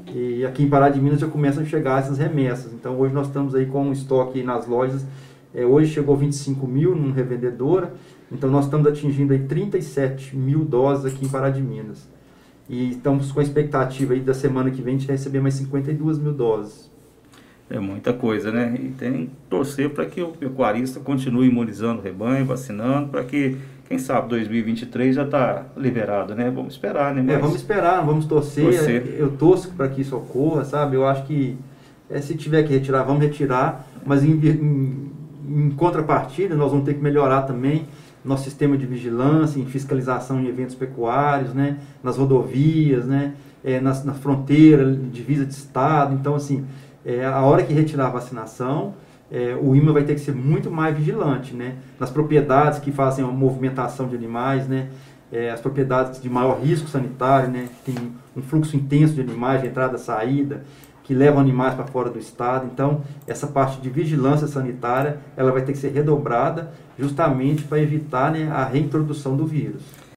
E aqui em Pará de Minas já começam a chegar essas remessas. Então hoje nós estamos aí com um estoque nas lojas. Hoje chegou 25 mil num revendedora. Então nós estamos atingindo aí 37 mil doses aqui em Pará de Minas. E estamos com a expectativa aí da semana que vem a gente receber mais 52 mil doses. É muita coisa, né? E tem que torcer para que o pecuarista continue imunizando o rebanho, vacinando, para que, quem sabe, 2023 já está liberado, né? Vamos esperar, né? Vamos esperar, vamos torcer. Eu torço para que isso ocorra, sabe? Eu acho que se tiver que retirar, vamos retirar, mas em contrapartida nós vamos ter que melhorar também nosso sistema de vigilância, em fiscalização em eventos pecuários, né? Nas rodovias, né? Na fronteira, divisa de estado. Então, assim, a hora que retirar a vacinação, o INMA vai ter que ser muito mais vigilante, né? Nas propriedades que fazem a movimentação de animais, né? As propriedades de maior risco sanitário, né? Que tem um fluxo intenso de animais, de entrada e saída, que levam animais para fora do estado. Então, essa parte de vigilância sanitária, ela vai ter que ser redobrada justamente para evitar, né, a reintrodução do vírus.